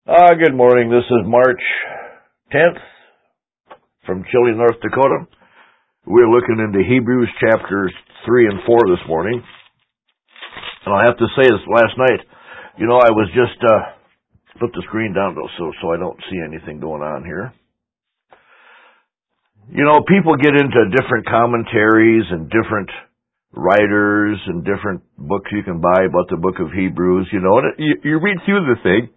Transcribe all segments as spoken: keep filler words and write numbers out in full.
Uh, good morning. This is March tenth from Chile, North Dakota. We're looking into Hebrews chapters three and four this morning. And I'll have to say this last night, you know, I was just, uh, put the screen down though, so, so I don't see anything going on here. You know, people get into different commentaries and different writers and different books you can buy about the book of Hebrews, you know, and it, you, you read through the thing.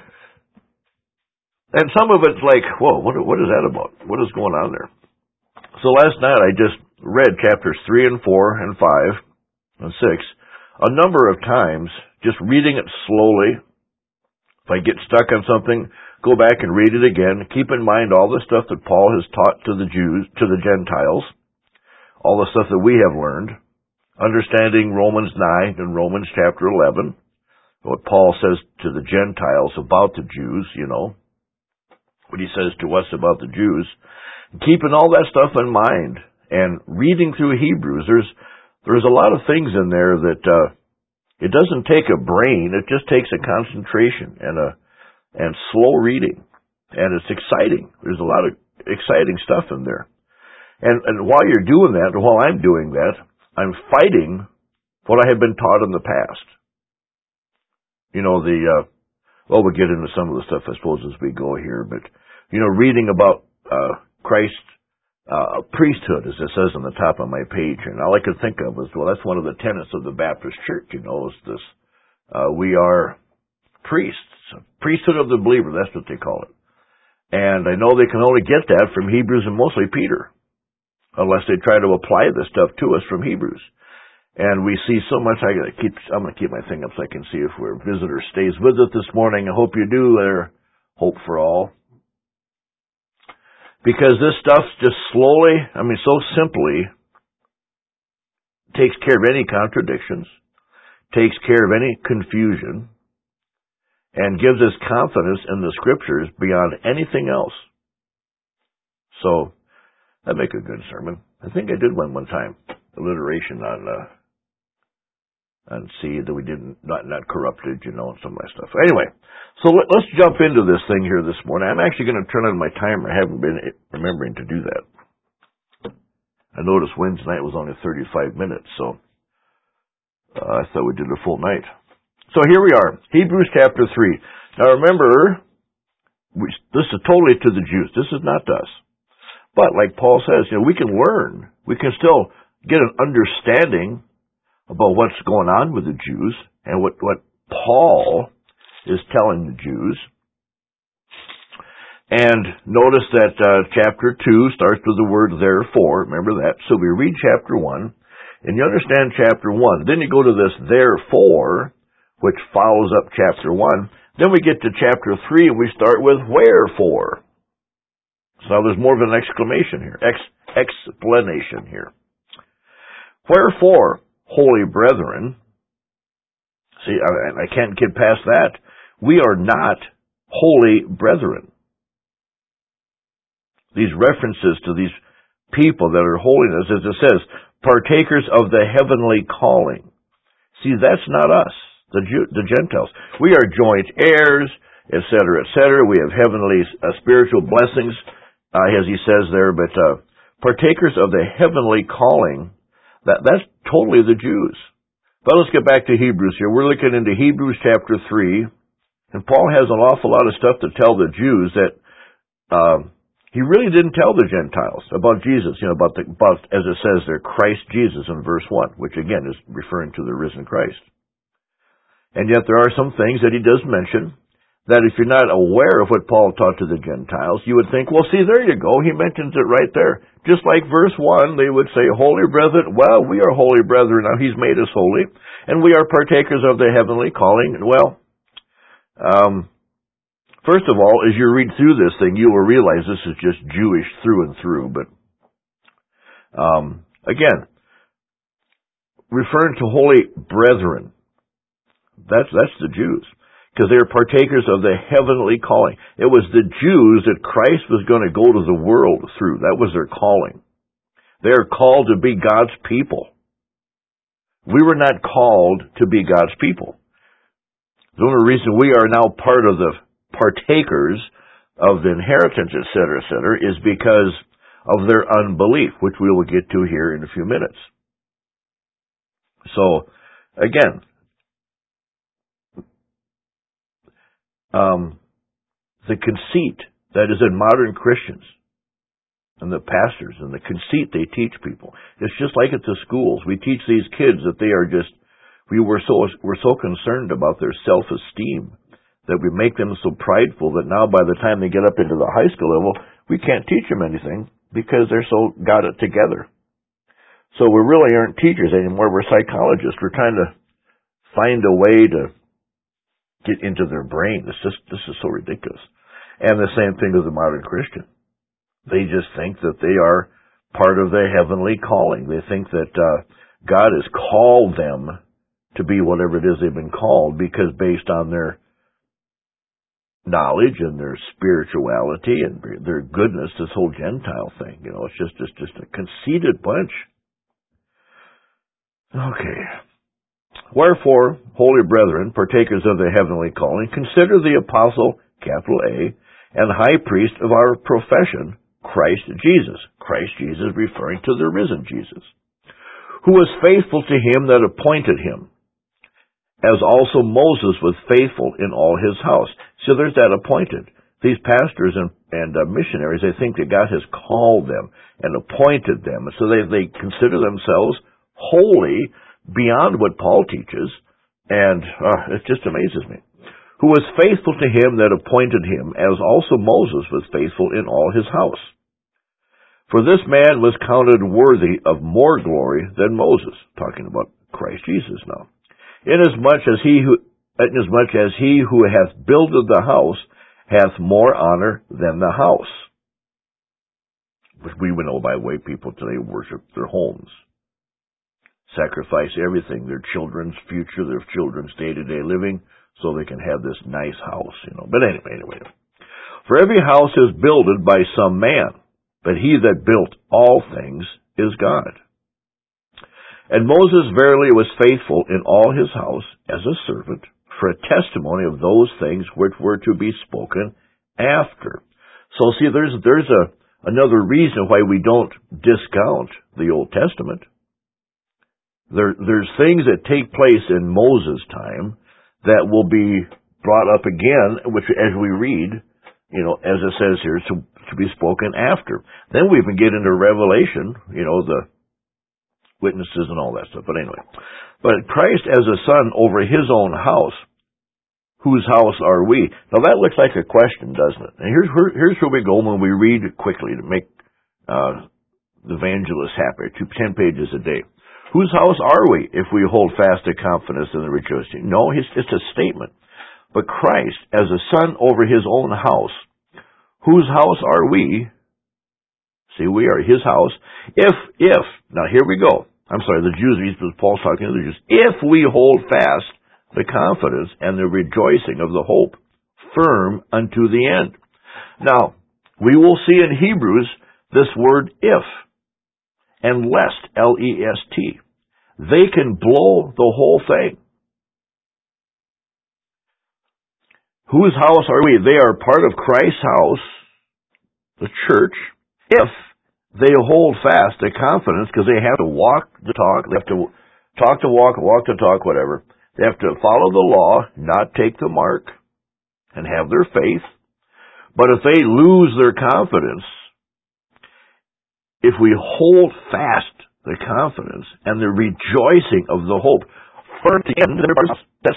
And some of it's like, whoa, what, what is that about? What is going on there? So last night I just read chapters three and four and five and six a number of times, just reading it slowly. If I get stuck on something, go back and read it again. Keep in mind all the stuff that Paul has taught to the Jews, to the Gentiles, all the stuff that we have learned, understanding Romans nine and Romans chapter eleven, what Paul says to the Gentiles about the Jews, you know, what he says to us about the Jews, keeping all that stuff in mind and reading through Hebrews. There's there's a lot of things in there that uh, it doesn't take a brain; it just takes a concentration and a and slow reading, and it's exciting. There's a lot of exciting stuff in there, and and while you're doing that, or while I'm doing that, I'm fighting what I have been taught in the past. You know the. Uh, Well, we'll get into some of the stuff, I suppose, as we go here. But, you know, reading about uh, Christ's uh, priesthood, as it says on the top of my page, and all I could think of was, well, that's one of the tenets of the Baptist Church, you know, is this, uh, we are priests, priesthood of the believer, that's what they call it. And I know they can only get that from Hebrews and mostly Peter, unless they try to apply this stuff to us from Hebrews. And we see so much. I gotta keep. I'm gonna keep my thing up so I can see if our visitor stays with us this morning. I hope you do. There, hope for all, because this stuff just slowly, I mean, so simply, takes care of any contradictions, takes care of any confusion, and gives us confidence in the Scriptures beyond anything else. So that'd make a good sermon. I think I did one one time, alliteration on. Uh, And see that we didn't, not, not corrupted, you know, and some of that stuff. Anyway, so let, let's jump into this thing here this morning. I'm actually going to turn on my timer. I haven't been remembering to do that. I noticed Wednesday night was only thirty-five minutes, so uh, I thought we did a full night. So here we are, Hebrews chapter three. Now remember, we, this is totally to the Jews. This is not to us. But like Paul says, you know, we can learn. We can still get an understanding about what's going on with the Jews and what, what Paul is telling the Jews. And notice that uh, chapter two starts with the word therefore. Remember that? So we read chapter one, and you understand chapter one. Then you go to this therefore, which follows up chapter one. Then we get to chapter three, and we start with wherefore. So there's more of an exclamation here, ex, explanation here. Wherefore, holy brethren, see, I, I can't get past that. We are not holy brethren. These references to these people that are holiness, as it says, partakers of the heavenly calling. See, that's not us, the Jew, the Gentiles. We are joint heirs, et cetera, et cetera. We have heavenly uh, spiritual blessings, uh, as he says there, but uh, partakers of the heavenly calling. That, that's totally the Jews. But let's get back to Hebrews here. We're looking into Hebrews chapter three, and Paul has an awful lot of stuff to tell the Jews that uh, he really didn't tell the Gentiles about Jesus, you know, about, the, about, as it says there, Christ Jesus in verse one, which again is referring to the risen Christ. And yet there are some things that he does mention that if you're not aware of what Paul taught to the Gentiles, you would think, well, see, there you go. He mentions it right there. Just like verse one, they would say, holy brethren, well, we are holy brethren. Now, he's made us holy, and we are partakers of the heavenly calling. Well, um, first of all, as you read through this thing, you will realize this is just Jewish through and through. But, um, again, referring to holy brethren, that's, that's the Jews. Because they are partakers of the heavenly calling. It was the Jews that Christ was going to go to the world through. That was their calling. They are called to be God's people. We were not called to be God's people. The only reason we are now part of the partakers of the inheritance, et cetera, et cetera, is because of their unbelief, which we will get to here in a few minutes. So, again, um, the conceit that is in modern Christians and the pastors and the conceit they teach people, it's just like at the schools. We teach these kids that they are just, we were so, we're so concerned about their self-esteem that we make them so prideful that now by the time they get up into the high school level, we can't teach them anything because they're so got it together. So we really aren't teachers anymore. We're psychologists. We're trying to find a way to get into their brain. It's just, this is so ridiculous. And the same thing with the modern Christian. They just think that they are part of their heavenly calling. They think that uh, God has called them to be whatever it is they've been called because based on their knowledge and their spirituality and their goodness, this whole Gentile thing, you know, it's just, just, just a conceited bunch. Okay. Wherefore, holy brethren, partakers of the heavenly calling, consider the apostle, capital A, and high priest of our profession, Christ Jesus. Christ Jesus referring to the risen Jesus, who was faithful to him that appointed him, as also Moses was faithful in all his house. So there's that appointed. These pastors and, and uh, missionaries, they think that God has called them and appointed them. So they, they consider themselves holy beyond what Paul teaches, and uh, it just amazes me. Who was faithful to him that appointed him, as also Moses was faithful in all his house. For this man was counted worthy of more glory than Moses, talking about Christ Jesus now. Inasmuch as he who, inasmuch as he who hath builded the house hath more honor than the house. Which we would know by the way people today worship their homes. Sacrifice everything, their children's future, their children's day-to-day living, so they can have this nice house, you know. But anyway, anyway. For every house is builded by some man, but he that built all things is God. And Moses verily was faithful in all his house as a servant for a testimony of those things which were to be spoken after. So see, there's there's a another reason why we don't discount the Old Testament. There, there's things that take place in Moses' time that will be brought up again, which as we read, you know, as it says here, to, to be spoken after. Then we even get into Revelation, you know, the witnesses and all that stuff. But anyway, but Christ as a son over his own house, whose house are we? Now that looks like a question, doesn't it? And here's where, here's where we go when we read it quickly to make uh, the evangelist happy. Two, ten pages a day. Whose house are we if we hold fast to confidence in the rejoicing? No, it's, it's a statement. But Christ, as a son over his own house, whose house are we? See, we are his house. If, if, now here we go. I'm sorry, the Jews, Paul's talking to the Jews. If we hold fast the confidence and the rejoicing of the hope firm unto the end. Now, we will see in Hebrews this word if. And lest, L E S T. They can blow the whole thing. Whose house are we? They are part of Christ's house, the church, if they hold fast the confidence, because they have to walk the talk, they have to talk to walk, walk to talk, whatever. They have to follow the law, not take the mark, and have their faith. But if they lose their confidence, if we hold fast the confidence and the rejoicing of the hope for the end of their that's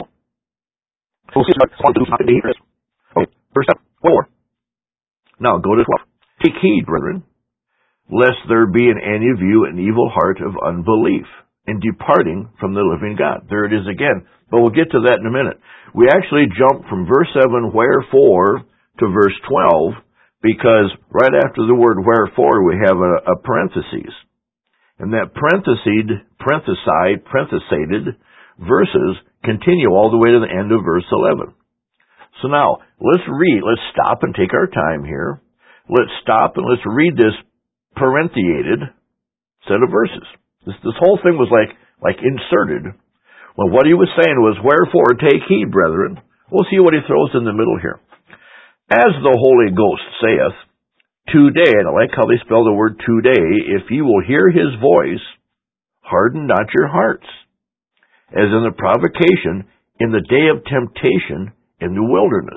okay, verse four. Now go to twelve. Take heed, brethren, lest there be in any of you an evil heart of unbelief in departing from the living God. There it is again. But we'll get to that in a minute. We actually jump from verse seven, wherefore, to verse twelve, because right after the word wherefore, we have a, a parenthesis. And that parenthesis, parenthesized, parenthesated verses continue all the way to the end of verse eleven. So now, let's read, let's stop and take our time here. Let's stop and let's read this parentheated set of verses. This, this whole thing was like, like inserted. Well, what he was saying was, wherefore take heed, brethren. We'll see what he throws in the middle here. As the Holy Ghost saith, today, and I like how they spell the word today, if ye will hear his voice, harden not your hearts, as in the provocation, in the day of temptation, in the wilderness.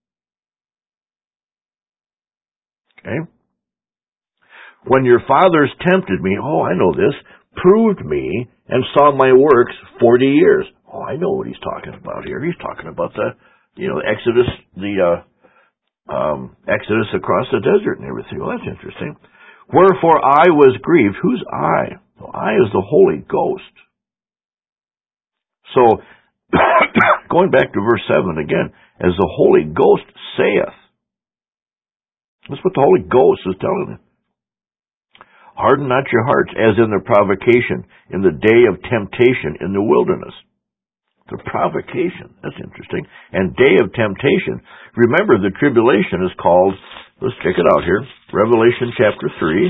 Okay? When your fathers tempted me, oh, I know this, proved me, and saw my works forty years. Oh, I know what he's talking about here. He's talking about the, you know, Exodus, the uh, um, Exodus across the desert and everything. Well, that's interesting. Wherefore I was grieved. Who's I? Well, I is the Holy Ghost. So, going back to verse seven again, as the Holy Ghost saith. That's what the Holy Ghost is telling you. Harden not your hearts, as in the provocation, in the day of temptation in the wilderness. The provocation, that's interesting. And day of temptation. Remember, the tribulation is called, let's check it out here, Revelation chapter three,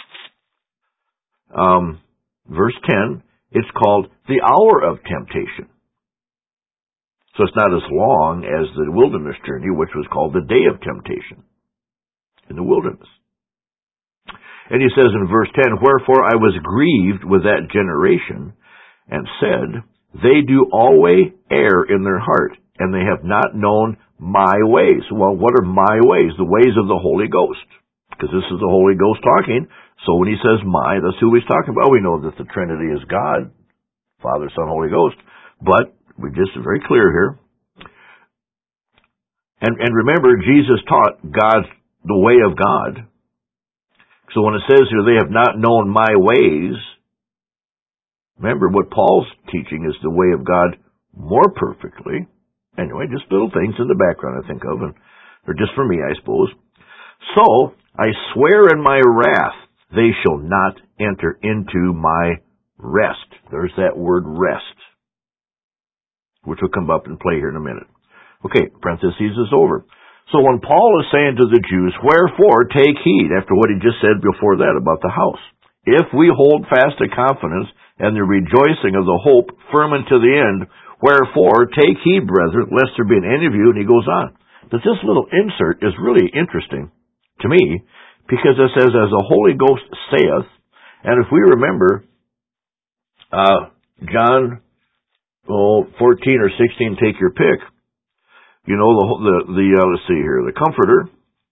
um, verse ten, it's called the hour of temptation. So it's not as long as the wilderness journey, which was called the day of temptation in the wilderness. And he says in verse ten, wherefore I was grieved with that generation, and said, they do always err in their heart, and they have not known my ways. Well, what are my ways? The ways of the Holy Ghost. Because this is the Holy Ghost talking. So when he says my, that's who he's talking about. We know that the Trinity is God, Father, Son, Holy Ghost. But we just are very clear here. And, and remember, Jesus taught God's, the way of God. So when it says here, they have not known my ways, remember what Paul's teaching is the way of God more perfectly. Anyway, just little things in the background I think of, and they're just for me, I suppose. So, I swear in my wrath, they shall not enter into my rest. There's that word rest, which will come up and play here in a minute. Okay, parentheses is over. So when Paul is saying to the Jews, wherefore take heed, after what he just said before that about the house, if we hold fast to confidence and the rejoicing of the hope firm unto the end, wherefore take heed, brethren, lest there be in any of you, and he goes on. But this little insert is really interesting to me, because it says, as the Holy Ghost saith, and if we remember, uh, John oh, fourteen or sixteen, take your pick, you know, the, the, the uh, let's see here, the Comforter,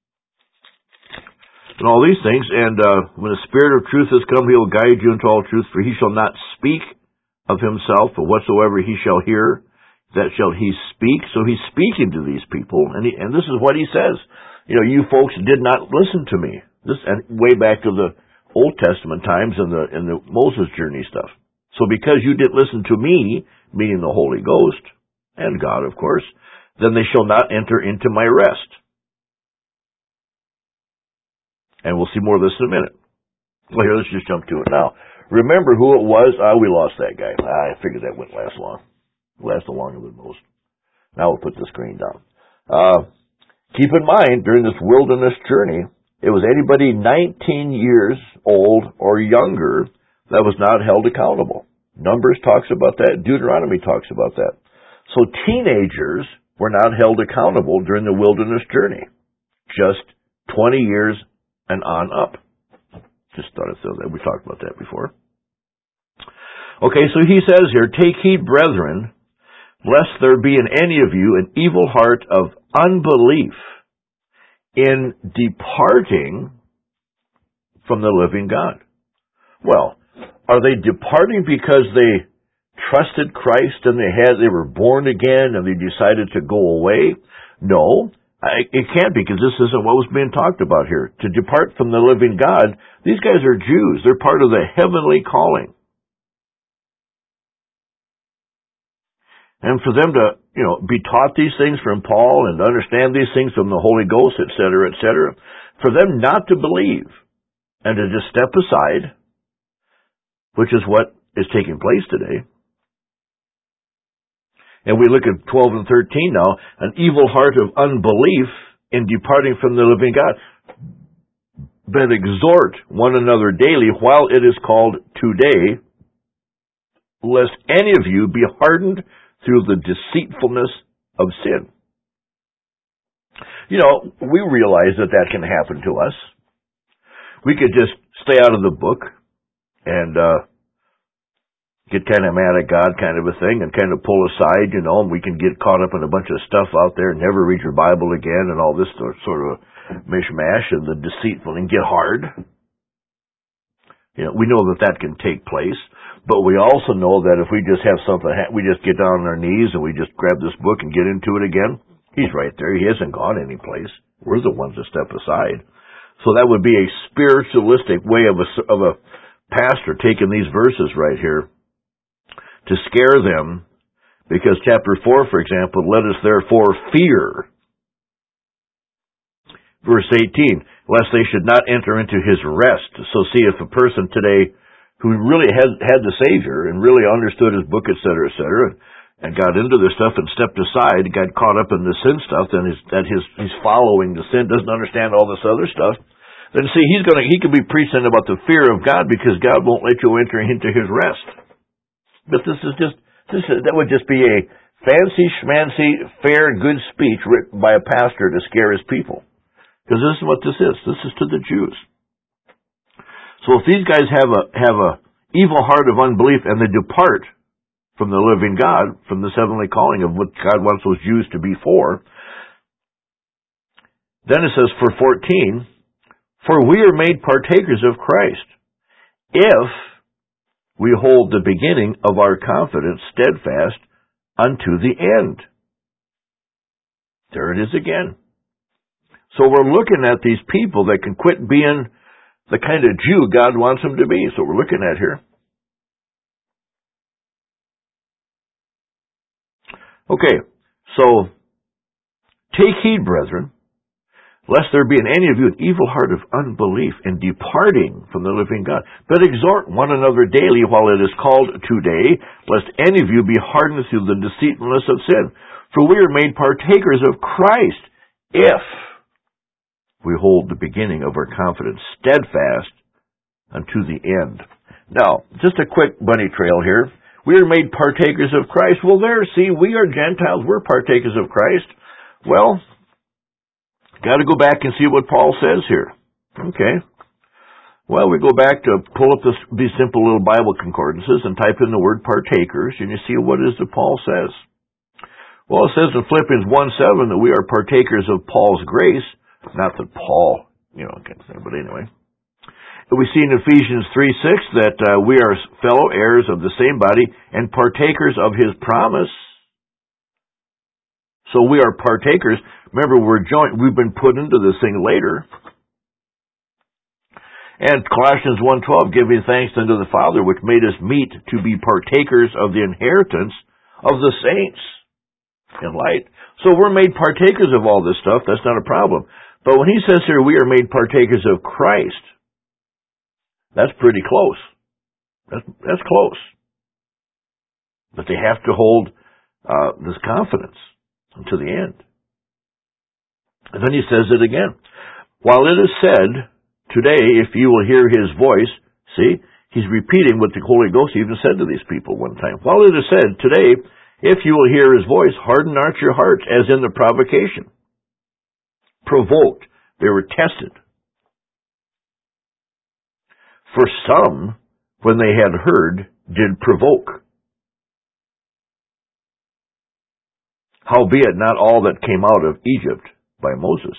and all these things, and uh, when the Spirit of truth has come, he will guide you into all truth, for he shall not speak of himself, but whatsoever he shall hear, that shall he speak. So he's speaking to these people, and he, and this is what he says. You know, you folks did not listen to me. This, and way back to the Old Testament times and the, and the Moses journey stuff. So because you didn't listen to me, meaning the Holy Ghost, and God, of course, then they shall not enter into my rest. And we'll see more of this in a minute. Well, here, let's just jump to it now. Remember who it was? Ah, we lost that guy. Ah, I figured that wouldn't last long. Lasted longer than most. Now we'll put the screen down. Uh, keep in mind, during this wilderness journey, it was anybody nineteen years old or younger that was not held accountable. Numbers talks about that. Deuteronomy talks about that. So teenagers were not held accountable during the wilderness journey. Just twenty years and on up. Just thought I'd throw that. We talked about that before. Okay, so he says here, take heed, brethren, lest there be in any of you an evil heart of unbelief in departing from the living God. Well, are they departing because they trusted Christ and they had they were born again and they decided to go away? No, I, it can't be, because this isn't what was being talked about here. To depart from the living God, these guys are Jews. They're part of the heavenly calling. And for them to, you know, be taught these things from Paul and understand these things from the Holy Ghost, et cetera, et cetera, for them not to believe and to just step aside, which is what is taking place today. And we look at twelve and thirteen now, an evil heart of unbelief in departing from the living God. But exhort one another daily while it is called today, lest any of you be hardened through the deceitfulness of sin. You know, we realize that that can happen to us. We could just stay out of the book and uh get kind of mad at God kind of a thing and kind of pull aside, you know, and we can get caught up in a bunch of stuff out there and never read your Bible again and all this sort of mishmash and the deceitful and get hard. You know, we know that that can take place, but we also know that if we just have something, we just get down on our knees and we just grab this book and get into it again, He's right there. He hasn't gone anyplace. We're the ones that step aside. So that would be a spiritualistic way of a, of a pastor taking these verses right here to scare them, because chapter four, for example, let us therefore fear. Verse eighteen, lest they should not enter into his rest. So see, if a person today who really had, had the Savior and really understood his book, et cetera, et cetera, and got into this stuff and stepped aside, got caught up in the sin stuff, then his, that his, he's following the sin, doesn't understand all this other stuff, then see, he's gonna, he could be preaching about the fear of God because God won't let you enter into his rest. But this is just, this is, that would just be a fancy, schmancy, fair, good speech written by a pastor to scare his people. Because this is what this is. This is to the Jews. So if these guys have a, have a evil heart of unbelief and they depart from the living God, from this heavenly calling of what God wants those Jews to be for, then it says for fourteen, for we are made partakers of Christ, if we hold the beginning of our confidence steadfast unto the end. There it is again. So we're looking at these people that can quit being the kind of Jew God wants them to be. So we're looking at here. Okay, so take heed, brethren, lest there be in any of you an evil heart of unbelief in departing from the living God. But exhort one another daily while it is called today, lest any of you be hardened through the deceitfulness of sin. For we are made partakers of Christ, if we hold the beginning of our confidence steadfast unto the end. Now, just a quick bunny trail here. We are made partakers of Christ. Well, there, see, we are Gentiles. We're partakers of Christ. Well, got to go back and see what Paul says here. Okay. Well, we go back to pull up this, these simple little Bible concordances and type in the word partakers, and you see what is that Paul says. Well, it says in Philippians one seven that we are partakers of Paul's grace. Not that Paul, you know, but anyway. We see in Ephesians three six that uh, we are fellow heirs of the same body and partakers of his promise. So we are partakers. Remember, we're joint. We've been put into this thing later. And Colossians one twelve, giving thanks unto the Father, which made us meet to be partakers of the inheritance of the saints in light. So we're made partakers of all this stuff. That's not a problem. But when he says here, we are made partakers of Christ, that's pretty close. That's, that's close. But they have to hold uh, this confidence to the end. And then he says it again. While it is said, today, if you will hear his voice, see, he's repeating what the Holy Ghost even said to these people one time. While it is said, today, if you will hear his voice, harden not your hearts, as in the provocation. Provoked. They were tested. For some, when they had heard, did provoke. Howbeit not all that came out of Egypt by Moses.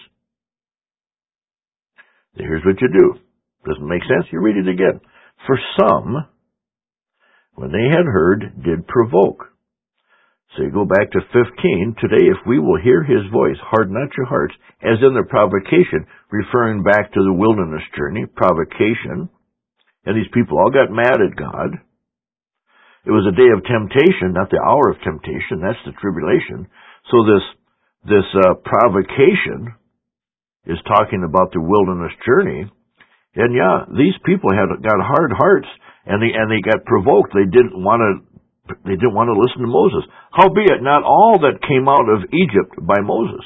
Here's what you do. Doesn't make sense? You read it again. For some, when they had heard, did provoke. So you go back to fifteen. Today, if we will hear his voice, harden not your hearts, as in the provocation, referring back to the wilderness journey, provocation. And these people all got mad at God. It was a day of temptation, not the hour of temptation. That's the tribulation. So this, this uh, provocation is talking about the wilderness journey. And yeah, these people had got hard hearts, and they and they got provoked. They didn't want to. They didn't want to listen to Moses. Howbeit, not all that came out of Egypt by Moses.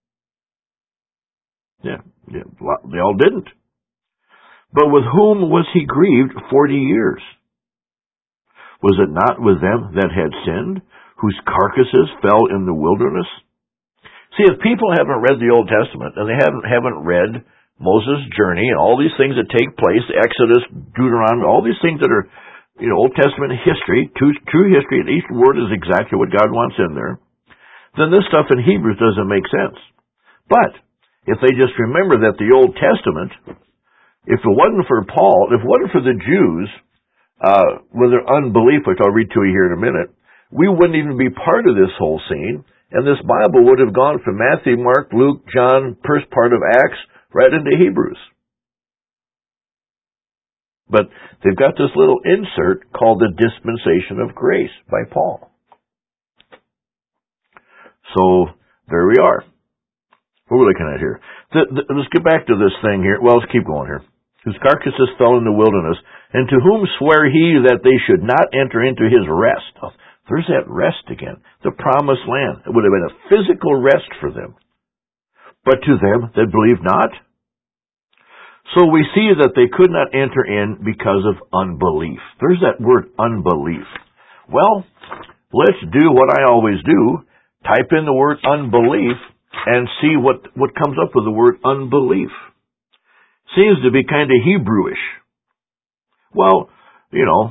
Yeah, yeah, they all didn't. But with whom was he grieved forty years? Was it not with them that had sinned, whose carcasses fell in the wilderness? See, if people haven't read the Old Testament and they haven't haven't read Moses' journey and all these things that take place, Exodus, Deuteronomy, all these things that are, you know, Old Testament history, true, true history, and each word is exactly what God wants in there, then this stuff in Hebrews doesn't make sense. But if they just remember that the Old Testament, if it wasn't for Paul, if it wasn't for the Jews, uh, with their unbelief, which I'll read to you here in a minute, we wouldn't even be part of this whole scene, and this Bible would have gone from Matthew, Mark, Luke, John, first part of Acts, right into Hebrews. But they've got this little insert called the Dispensation of Grace by Paul. So, there we are. What are we looking at here? The, the, let's get back to this thing here. Well, let's keep going here. Whose carcasses fell in the wilderness, and to whom sware he that they should not enter into his rest. Oh, there's that rest again. The promised land. It would have been a physical rest for them. But to them that believe not. So we see that they could not enter in because of unbelief. There's that word unbelief. Well, let's do what I always do. Type in the word unbelief and see what, what comes up with the word unbelief. Seems to be kind of Hebrewish. Well, you know,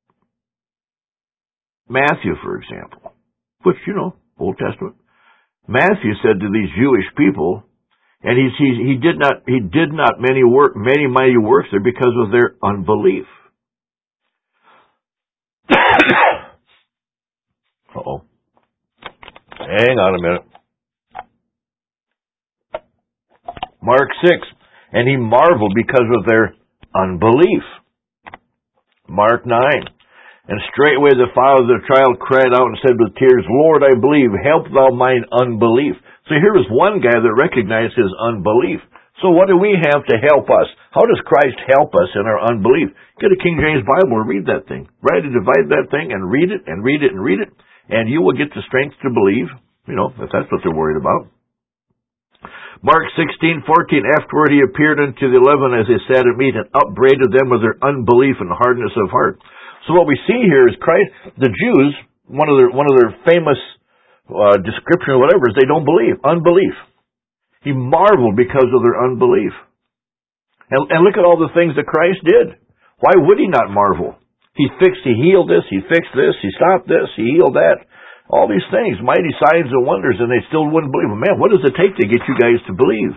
Matthew, for example, which, you know, Old Testament. Matthew said to these Jewish people, and he, he, he did not, he did not many work, many mighty works there because of their unbelief. Uh-oh. Hang on a minute. Mark six, and he marveled because of their unbelief. Mark nine, and straightway the father of the child cried out and said with tears, Lord, I believe, help thou mine unbelief. So here is one guy that recognized his unbelief. So what do we have to help us? How does Christ help us in our unbelief? Get a King James Bible and read that thing. Right? Divide that thing and read it and read it and read it, and you will get the strength to believe, you know, if that's what they're worried about. Mark sixteen fourteen, afterward he appeared unto the eleven as they sat at meat and upbraided them with their unbelief and hardness of heart. So what we see here is Christ, the Jews, one of their, one of their famous uh, description or whatever is they don't believe. Unbelief. He marveled because of their unbelief. And, and look at all the things that Christ did. Why would he not marvel? He fixed, he healed this, he fixed this, he stopped this, he healed that. All these things, mighty signs and wonders, and they still wouldn't believe. Man, what does it take to get you guys to believe?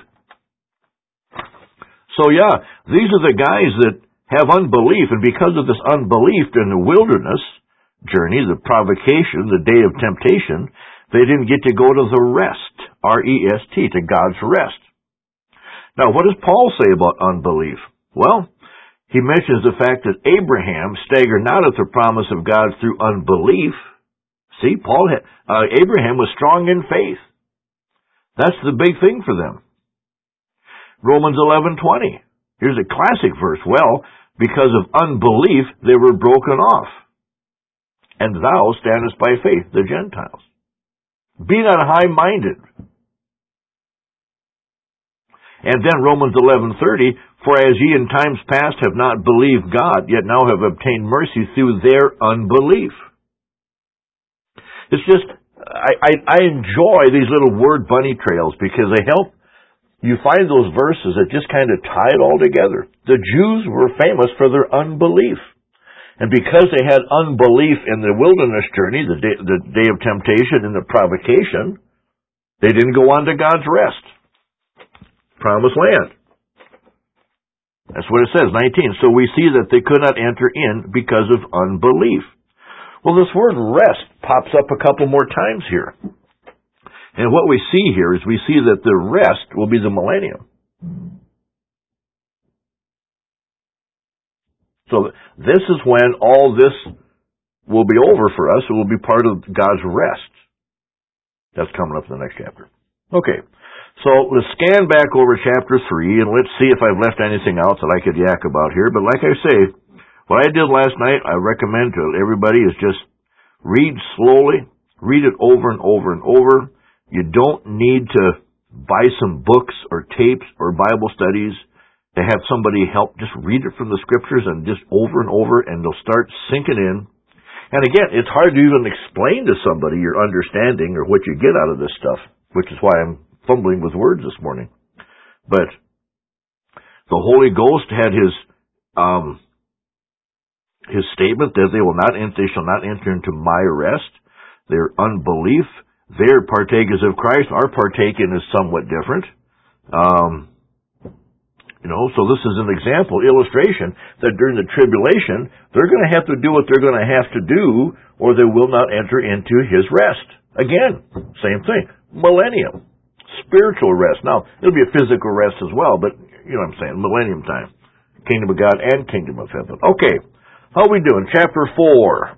So yeah, these are the guys that have unbelief, and because of this unbelief in the wilderness journey, the provocation, the day of temptation, they didn't get to go to the rest, R E S T, to God's rest. Now, what does Paul say about unbelief? Well, he mentions the fact that Abraham staggered not at the promise of God through unbelief. See, Paul had, uh, Abraham was strong in faith. That's the big thing for them. Romans eleven twenty. Here's a classic verse. Well, because of unbelief, they were broken off. And thou standest by faith, the Gentiles. Be not high-minded. And then Romans eleven thirty, for as ye in times past have not believed God, yet now have obtained mercy through their unbelief. It's just, I, I, I enjoy these little word bunny trails because they help. You find those verses that just kind of tie it all together. The Jews were famous for their unbelief. And because they had unbelief in the wilderness journey, the day, the day of temptation and the provocation, they didn't go on to God's rest. Promised land. That's what it says, nineteen. So we see that they could not enter in because of unbelief. Well, this word rest pops up a couple more times here. And what we see here is we see that the rest will be the millennium. So this is when all this will be over for us. It will be part of God's rest. That's coming up in the next chapter. Okay, so let's scan back over chapter three, and let's see if I've left anything else that I could yak about here. But like I say, what I did last night, I recommend to everybody is just read slowly, read it over and over and over. You don't need to buy some books or tapes or Bible studies to have somebody help. Just read it from the scriptures and just over and over, and they'll start sinking in. And again, it's hard to even explain to somebody your understanding or what you get out of this stuff. which is why I'm fumbling with words this morning. But the Holy Ghost had his um, his statement that they will not enter, they shall not enter into my rest. Their unbelief, their partakers of Christ, our partaking is somewhat different. Um, you know, so this is an example, illustration, that during the tribulation, they're going to have to do what they're going to have to do, or they will not enter into his rest. Again, same thing. Millennium. Spiritual rest. Now, it'll be a physical rest as well, but, you know what I'm saying, millennium time. Kingdom of God and kingdom of heaven. Okay, how are we doing? Chapter four.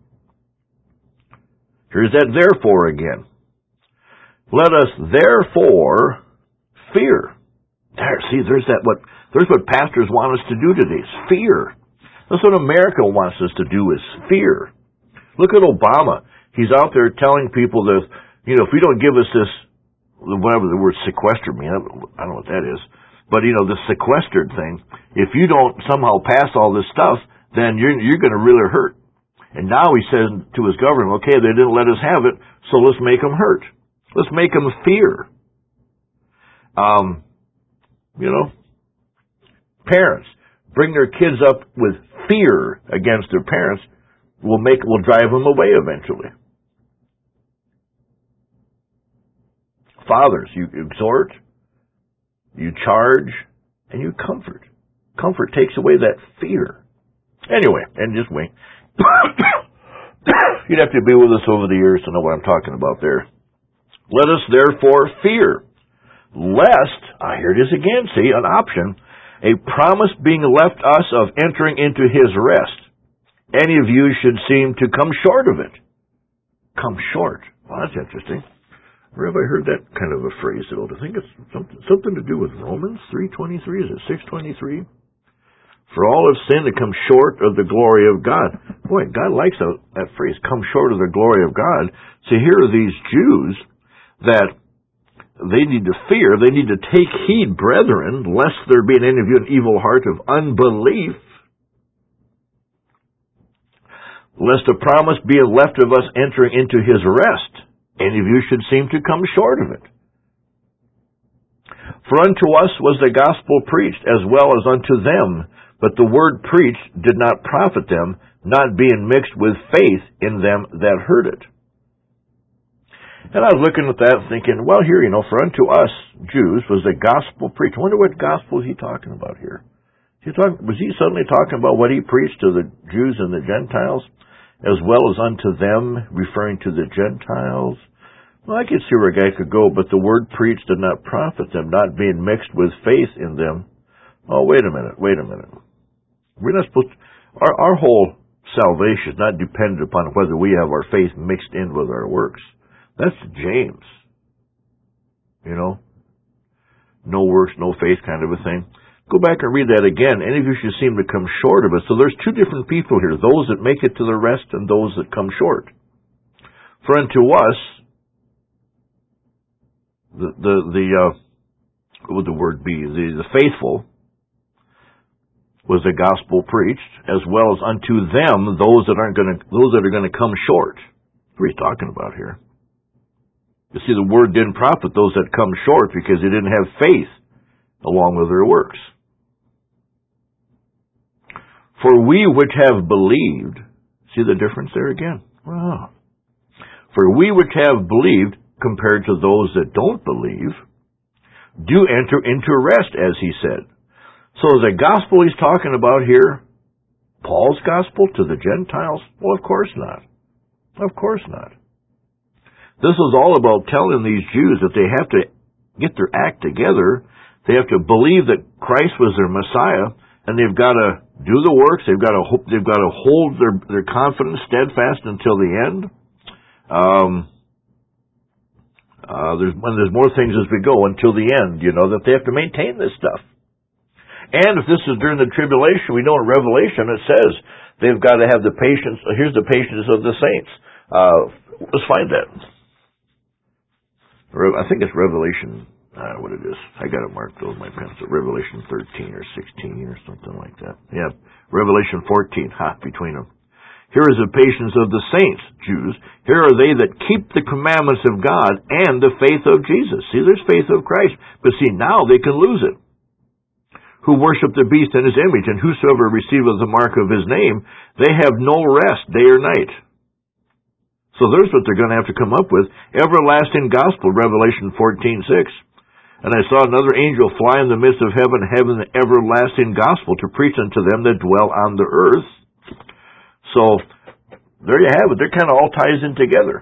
Here's that therefore again. Let us therefore fear. There, see, there's that what there's what pastors want us to do today. Is fear. That's what America wants us to do, is fear. Look at Obama. He's out there telling people that, you know, if we don't give us this, whatever the word sequester means, I don't know what that is, but, you know, the sequestered thing, if you don't somehow pass all this stuff, then you're, you're going to really hurt. And now he says to his government, okay, they didn't let us have it, so let's make them hurt. Let's make them fear. Um, you know, parents bring their kids up with fear against their parents will make will drive them away eventually. Fathers, you exhort, you charge, and you comfort. Comfort takes away that fear. Anyway, and just wait. You'd have to be with us over the years to know what I'm talking about there. Let us therefore fear, lest, ah, here it is again, see, an option, a promise being left us of entering into his rest. Any of you should seem to come short of it. Come short. Well, that's interesting. Where have I heard that kind of a phrase? I think it's something, something to do with Romans three twenty-three. Is it six twenty-three? For all have sinned and come short of the glory of God. Boy, God likes that, that phrase, come short of the glory of God. So here are these Jews that they need to fear, they need to take heed, brethren, lest there be in any of you an evil heart of unbelief, lest a promise be left of us entering into his rest. Any of you should seem to come short of it. For unto us was the gospel preached, as well as unto them, but the word preached did not profit them, not being mixed with faith in them that heard it. And I was looking at that thinking, well, here, you know, for unto us, Jews, was the gospel preached. I wonder what gospel is he talking about here? He talk, was he suddenly talking about what he preached to the Jews and the Gentiles, as well as unto them, referring to the Gentiles? Well, I could see where a guy could go, but the word preached did not profit them, not being mixed with faith in them. Oh, wait a minute, wait a minute. We're not supposed to, our, our whole salvation is not dependent upon whether we have our faith mixed in with our works. That's James. You know? No works, no faith kind of a thing. Go back and read that again. Any of you should seem to come short of it. So there's two different people here, those that make it to the rest and those that come short. For unto us, the, the, the uh, what would the word be? The, the faithful was the gospel preached, as well as unto them, those that aren't going to, those that are going to come short. What are you talking about here? You see, the word didn't profit those that come short because they didn't have faith along with their works. For we which have believed, see the difference there again? Wow. For we which have believed, compared to those that don't believe, do enter into rest, as he said. So the gospel he's talking about here, Paul's gospel to the Gentiles? Well, of course not. Of course not. This is all about telling these Jews that they have to get their act together. They have to believe that Christ was their Messiah, and they've got to do the works. They've got to they've got to hold their their confidence steadfast until the end. Um, uh, there's when there's more things as we go until the end. You know that they have to maintain this stuff. And if this is during the tribulation, we know in Revelation it says they've got to have the patience. Here's the patience of the saints. Uh, let's find that. I think it's Revelation. Uh, what it is. I got it marked with my pencil. Revelation thirteen or sixteen or something like that. Yeah, Revelation fourteen. Ha, between them. Here is the patience of the saints, Jews. Here are they that keep the commandments of God and the faith of Jesus. See, there's faith of Christ. But see, now they can lose it. Who worship the beast and his image, and whosoever receiveth the mark of his name, they have no rest day or night. So there's what they're going to have to come up with. Everlasting gospel, Revelation fourteen six. And I saw another angel fly in the midst of heaven, having the everlasting gospel to preach unto them that dwell on the earth. So, there you have it. They're kind of all ties in together.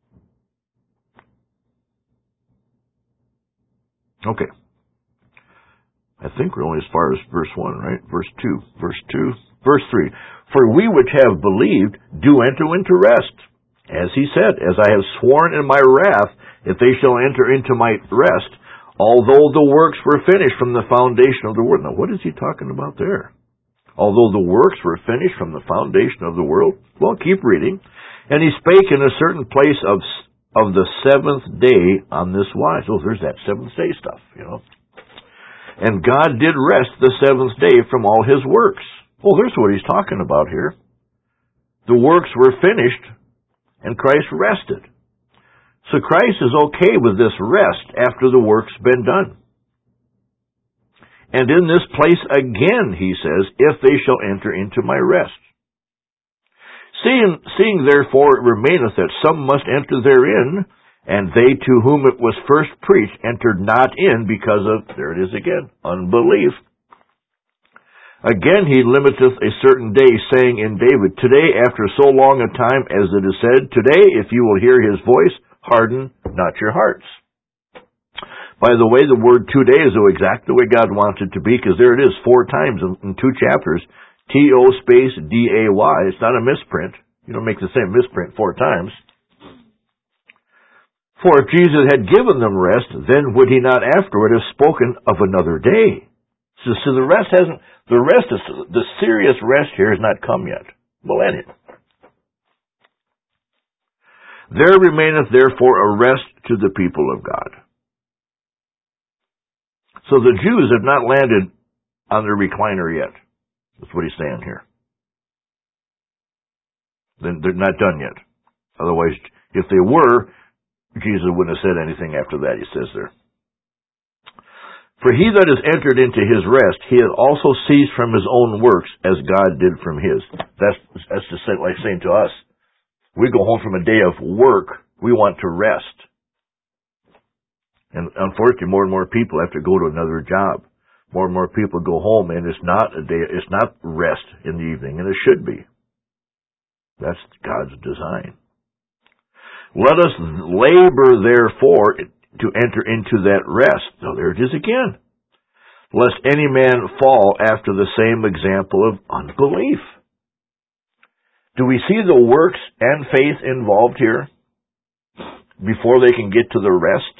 Okay. I think we're only as far as verse one, right? Verse two. Verse two. Verse three. For we which have believed do enter into rest. As he said, as I have sworn in my wrath, if they shall enter into my rest, although the works were finished from the foundation of the world. Now, what is he talking about there? Although the works were finished from the foundation of the world? Well, keep reading. And he spake in a certain place of of the seventh day on this wise. Oh, there's that seventh day stuff, you know. And God did rest the seventh day from all his works. Well, there's what he's talking about here. The works were finished, and Christ rested. So Christ is okay with this rest after the work's been done. And in this place again, he says, if they shall enter into my rest. Seeing, seeing therefore it remaineth that some must enter therein, and they to whom it was first preached entered not in because of, there it is again, unbelief. Again he limiteth a certain day, saying in David, Today, after so long a time, as it is said, Today, if you will hear his voice, harden not your hearts. By the way, the word today is exactly the way God wants it to be, because there it is, four times in, in two chapters. T O space D A Y. It's not a misprint. You don't make the same misprint four times. For if Jesus had given them rest, then would he not afterward have spoken of another day? So, so the rest hasn't, the rest is, the serious rest here has not come yet. Millennium. There remaineth therefore a rest to the people of God. So the Jews have not landed on their recliner yet. That's what he's saying here. Then they're not done yet. Otherwise, if they were, Jesus wouldn't have said anything after that, he says there. For he that is entered into his rest, he has also ceased from his own works, as God did from his. That's, that's just like saying to us, we go home from a day of work, we want to rest. And unfortunately, more and more people have to go to another job. More and more people go home, and it's not a day, it's not rest in the evening, and it should be. That's God's design. Let us labor, therefore, to enter into that rest. Now, there it is again. Lest any man fall after the same example of unbelief. Do we see the works and faith involved here before they can get to the rest?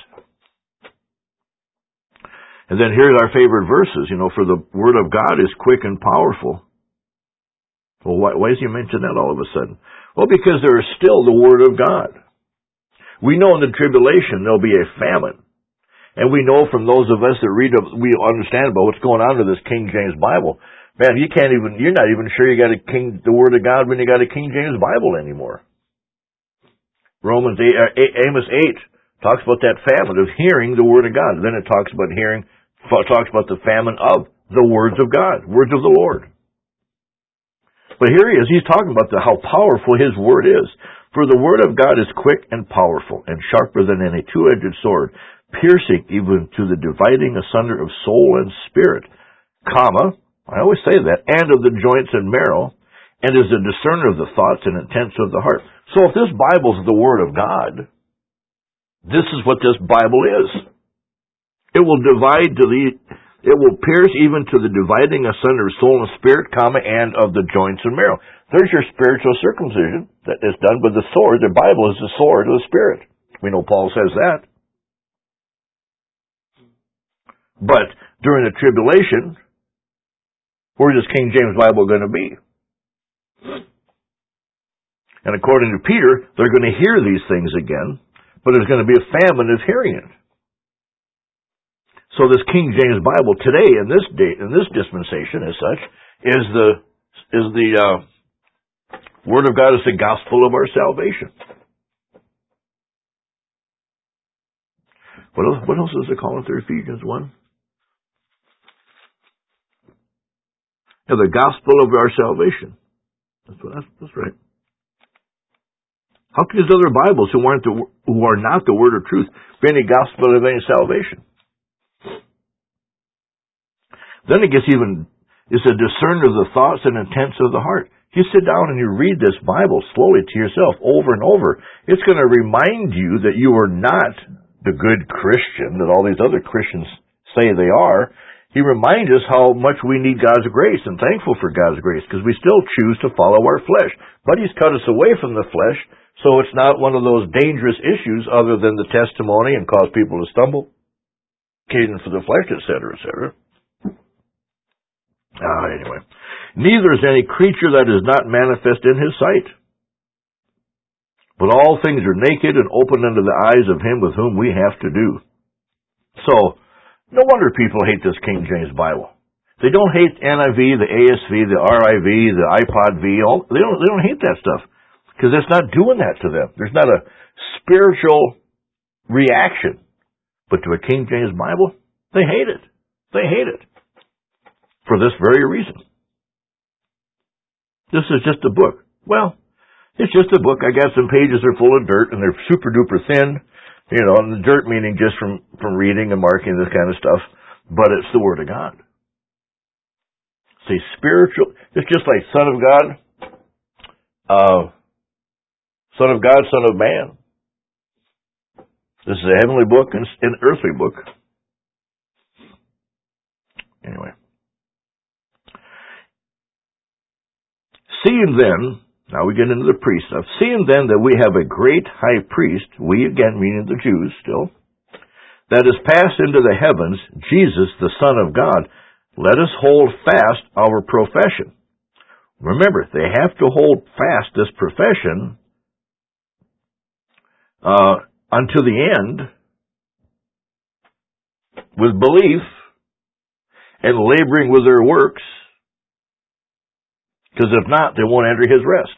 And then here's our favorite verses, you know, for the word of God is quick and powerful. Well, why, why does he mention that all of a sudden? Well, because there is still the word of God. We know in the tribulation there'll be a famine. And we know from those of us that read, we understand about what's going on with this King James Bible. Man, you can't even, you're not even sure you got a King, the word of God when you got a King James Bible anymore. Romans eight, uh, Amos eight talks about that famine of hearing the word of God. Then it talks about hearing, talks about the famine of the words of God, words of the Lord. But here he is, he's talking about the, how powerful his word is. For the word of God is quick and powerful, and sharper than any two-edged sword, piercing even to the dividing asunder of soul and spirit, comma, I always say that, and of the joints and marrow, and is a discerner of the thoughts and intents of the heart. So if this Bible is the word of God, this is what this Bible is. It will divide to the, it will pierce even to the dividing asunder of soul and spirit, comma, and of the joints and marrow. There's your spiritual circumcision that is done with the sword. The Bible is the sword of the Spirit. We know Paul says that. But during the tribulation, where's this King James Bible going to be? And according to Peter, they're going to hear these things again, but there's going to be a famine of hearing it. So this King James Bible today, in this day, in this dispensation, as such, is the is the uh, Word of God is the gospel of our salvation. What else, what else does it call it there, Ephesians one? Yeah, the gospel of our salvation. That's, what, that's, that's right. How can these other Bibles who aren't the, who are not the word of truth be any gospel of any salvation? Then it gets even, it's a discerner of the thoughts and intents of the heart. You sit down and you read this Bible slowly to yourself over and over. It's going to remind you that you are not the good Christian that all these other Christians say they are. He reminds us how much we need God's grace and thankful for God's grace because we still choose to follow our flesh. But He's cut us away from the flesh, so it's not one of those dangerous issues other than the testimony and cause people to stumble, occasion for the flesh, et cetera, et cetera. Ah, anyway. Neither is any creature that is not manifest in His sight. But all things are naked and open unto the eyes of Him with whom we have to do. So, no wonder people hate this King James Bible. They don't hate N I V, the A S V, the R I V, the iPod V. All, they don't. They don't hate that stuff because it's not doing that to them. There's not a spiritual reaction. But to a King James Bible, they hate it. They hate it for this very reason. This is just a book. Well, it's just a book. I got some pages that are full of dirt and they're super duper thin. You know, and the dirt meaning just from, from reading and marking this kind of stuff. But it's the Word of God. See, spiritual, it's just like Son of God, uh, Son of God, Son of Man. This is a heavenly book and an earthly book. Anyway. Seeing then, now we get into the priest stuff. Seeing then that we have a great high priest, we again meaning the Jews still, that is passed into the heavens, Jesus, the Son of God, let us hold fast our profession. Remember, they have to hold fast this profession uh, unto the end with belief and laboring with their works, because if not, they won't enter His rest.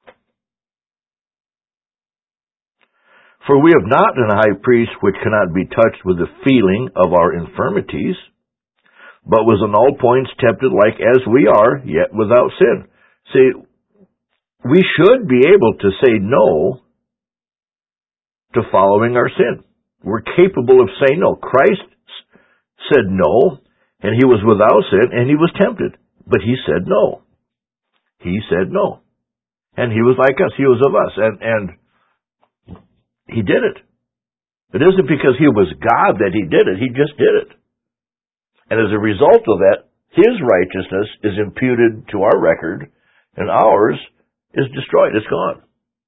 For we have not an high priest which cannot be touched with the feeling of our infirmities, but was in all points tempted like as we are, yet without sin. See, we should be able to say no to following our sin. We're capable of saying no. Christ said no, and He was without sin, and He was tempted. But He said no. He said no. And He was like us. He was of us. And, and He did it. It isn't because He was God that He did it. He just did it. And as a result of that, His righteousness is imputed to our record, and ours is destroyed. It's gone.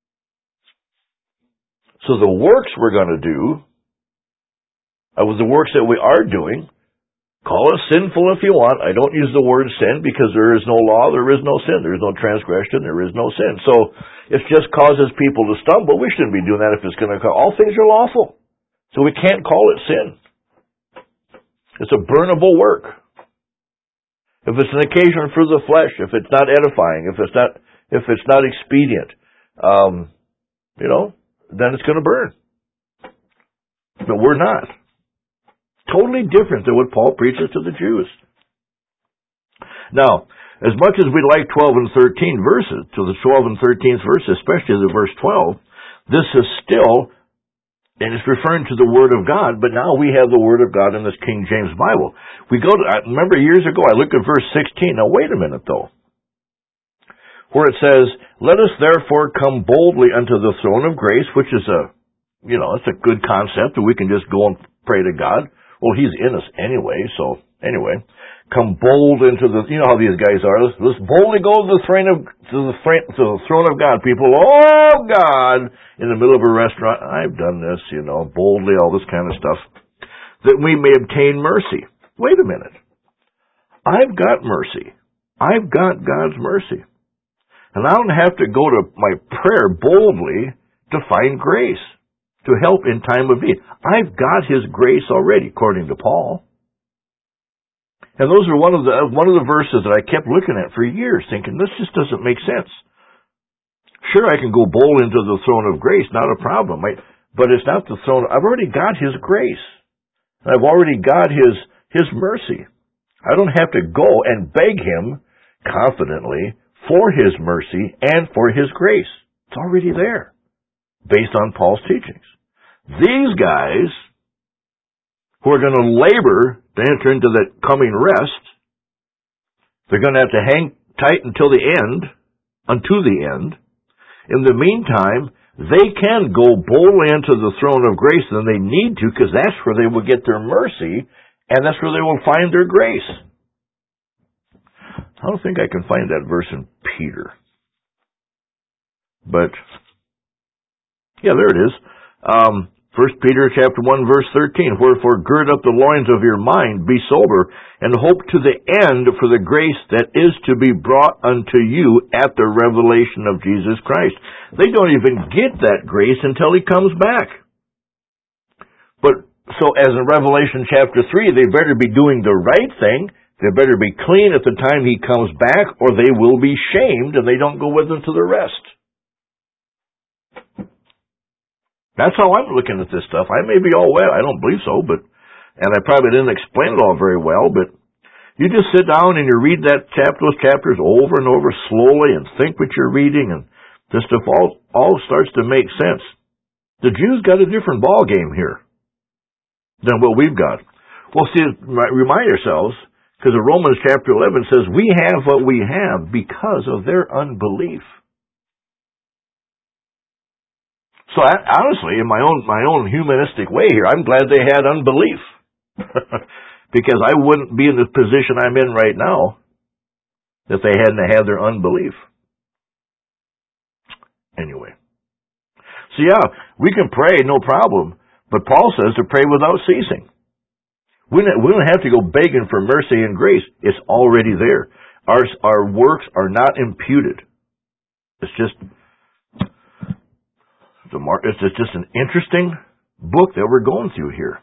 So the works we're going to do, uh, with the works that we are doing, call it sinful if you want. I don't use the word sin because there is no law, there is no sin. There is no transgression, there is no sin. So it just causes people to stumble. We shouldn't be doing that if it's going to cause. All things are lawful. So we can't call it sin. It's a burnable work. If it's an occasion for the flesh, if it's not edifying, if it's not, if it's not expedient, um, you know, then it's going to burn. But we're not. Totally different than what Paul preaches to the Jews. Now, as much as we like twelve and thirteen verses, to the twelve and thirteenth verse, especially the verse twelve, this is still, and it's referring to the Word of God, but now we have the Word of God in this King James Bible. We go to, I remember years ago, I looked at verse sixteen. Now wait a minute though. Where it says, let us therefore come boldly unto the throne of grace, which is a, you know, it's a good concept, and we can just go and pray to God. Well, He's in us anyway, so anyway, come bold into the, you know how these guys are. Let's, let's boldly go to the throne of, to the, to the throne of God. People, oh God, in the middle of a restaurant, I've done this, you know, boldly, all this kind of stuff, that we may obtain mercy. Wait a minute. I've got mercy. I've got God's mercy. And I don't have to go to my prayer boldly to find grace, to help in time of need. I've got His grace already, according to Paul. And those are one of the one of the verses that I kept looking at for years, thinking, this just doesn't make sense. Sure, I can go bold into the throne of grace, not a problem. Right? But it's not the throne. I've already got His grace. I've already got His His mercy. I don't have to go and beg Him confidently for His mercy and for His grace. It's already there, based on Paul's teachings. These guys, who are going to labor to enter into that coming rest, they're going to have to hang tight until the end, unto the end. In the meantime, they can go boldly into the throne of grace, and they need to, because that's where they will get their mercy, and that's where they will find their grace. I don't think I can find that verse in Peter. But, yeah, there it is. Um, First Peter chapter one, verse thirteen, wherefore gird up the loins of your mind, be sober, and hope to the end for the grace that is to be brought unto you at the revelation of Jesus Christ. They don't even get that grace until He comes back. But, so as in Revelation chapter three, they better be doing the right thing, they better be clean at the time He comes back, or they will be shamed and they don't go with Him to the rest. That's how I'm looking at this stuff. I may be all wet. I don't believe so, but, and I probably didn't explain it all very well, but you just sit down and you read that chapter, those chapters over and over slowly and think what you're reading, and this stuff all, all starts to make sense. The Jews got a different ball game here than what we've got. Well, see, remind yourselves, because in Romans chapter eleven says, we have what we have because of their unbelief. So I, honestly, in my own my own humanistic way here, I'm glad they had unbelief. Because I wouldn't be in the position I'm in right now if they hadn't had their unbelief. Anyway. So yeah, we can pray, no problem. But Paul says to pray without ceasing. We don't, we don't have to go begging for mercy and grace. It's already there. Our, our works are not imputed. It's just... It's just an interesting book that we're going through here.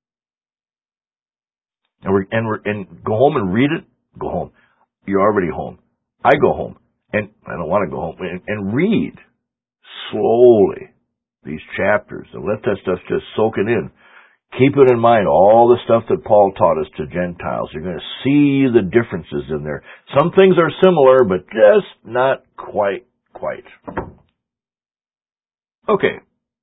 And we're, and we're, and go home and read it. Go home. You're already home. I go home. And I don't want to go home. And, and read slowly these chapters and let that stuff just soak it in. Keep it in mind, all the stuff that Paul taught us to Gentiles. You're going to see the differences in there. Some things are similar, but just not quite, quite. Okay.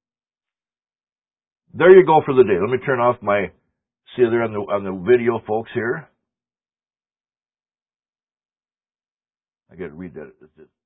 There you go for the day. Let me turn off my, see there on the, on the video, folks, here. I got to read that.